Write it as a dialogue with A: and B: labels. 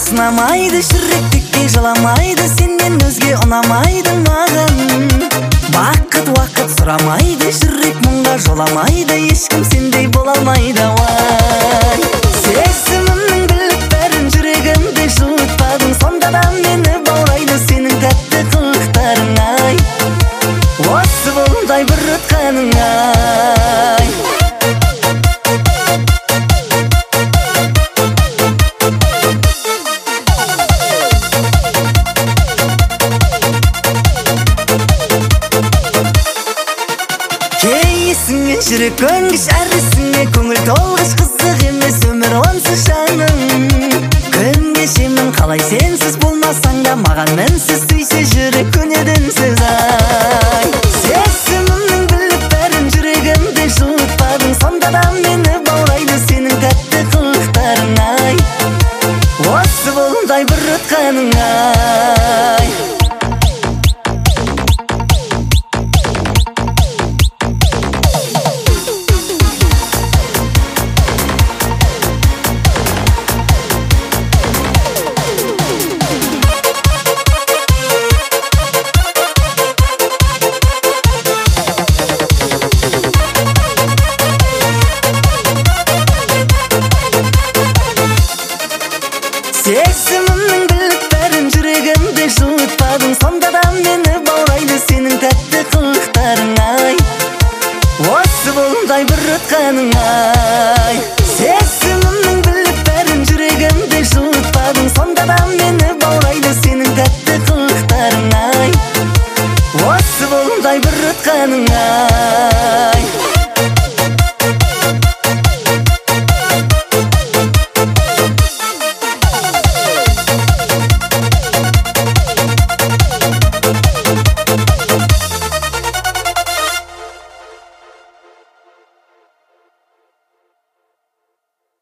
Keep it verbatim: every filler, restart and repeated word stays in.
A: сынамайды жүректікке жыламайды, сенен өзге ұнамайды маған. Бақыт уақыт сұрамайды, жүрек мұңға жоламайды, ешкім сендей бола алмайды. Вай, сезімімнің біліп бәрін жүрегімді жылытпадың, сонда да мені баурайды сенің тәтті қылықтарың. Ай, осы болдай бір өтканың. Ай, кейісіңе жүрек көнгіш, әрісіңе көңіл толғыш, қызық емес өмір онсыз жаным. Күн кешемін қалай сенсіз, болмасаң да маған мінсіз, сүйсе жүрек көнеді үнсіз. Ай, сезімімнің біліп бәрін жүрегімді жылытпадың, сонда да мені баурайды сенің тәтті қылықтарың. Ай, осы болдай бір өтканың. Ай, сезімімнің біліп бәрін жүрегімді жылытпадың, сонда да мені баурайды сенің тәтті қылықтарың. Ай, осы болдай бір өтканың. Ай, сезімімнің біліп бәрін жүрегімді жылытпадың, сонда да мені баурайды сенің тәтті қылықтарың. Ай, осы болдай бір өтканың. Ай.